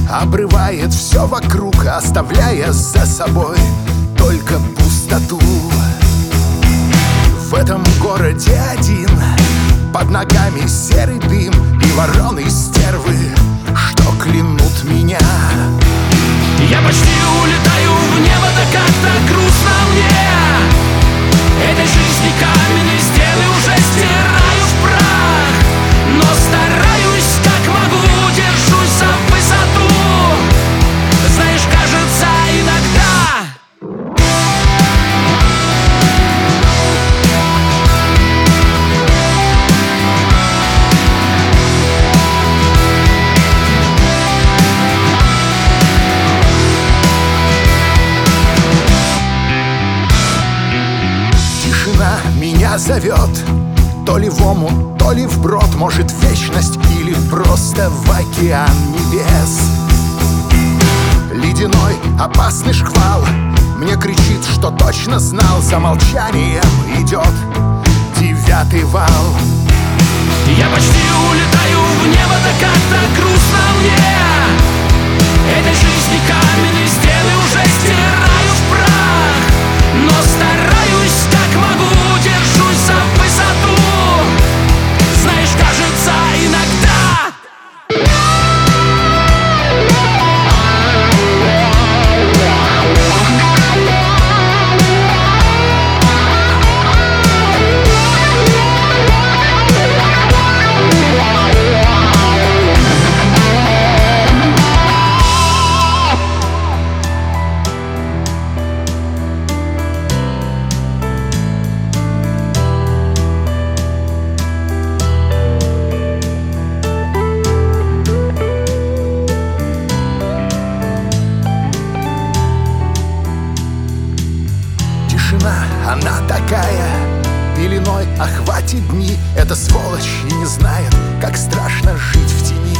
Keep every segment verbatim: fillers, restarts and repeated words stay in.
обрывает все вокруг, оставляя за собой только пустоту. В этом городе один, под ногами серый дым и вороны стервы, что клянут меня. Я почти улетаю в небо, да как-то грустно мне. Этой жизни камень и стены уже стираю в прах, но стараюсь как могу, держусь за высоту. Знаешь, кажется, иногда меня зовет, то ли в омут, то ли вброд, может, в вечность или просто в океан небес. Ледяной опасный шквал мне кричит, что точно знал, за молчанием идет девятый вал. Я почти улетаю в небо, да как-то грустно мне. Этой жизни камень и стены уже стираю в прах, но стараюсь как могу, держусь за высоту. Знаешь, кажется, иногда она такая, пеленой охватит дни. Эта сволочь и не знает, как страшно жить в тени.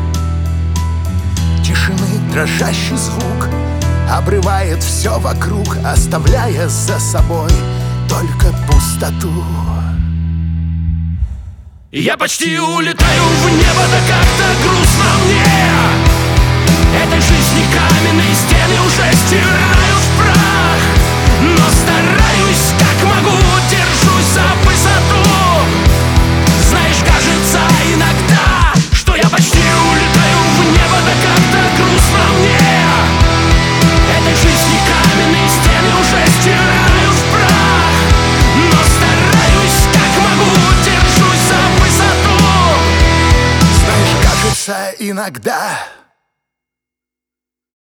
Тишины дрожащий звук обрывает все вокруг, оставляя за собой только пустоту. Я почти улетаю в небо, да как-то грустно мне. Этой жизни каменные стены уже стираю в прах, но стараюсь как могу, держусь за высоту. Знаешь, кажется иногда, что я почти улетаю в небо, да как-то грустно мне. Этой жизни каменные стены уже стираю в прах, но стараюсь как могу, держусь за высоту. Знаешь, кажется иногда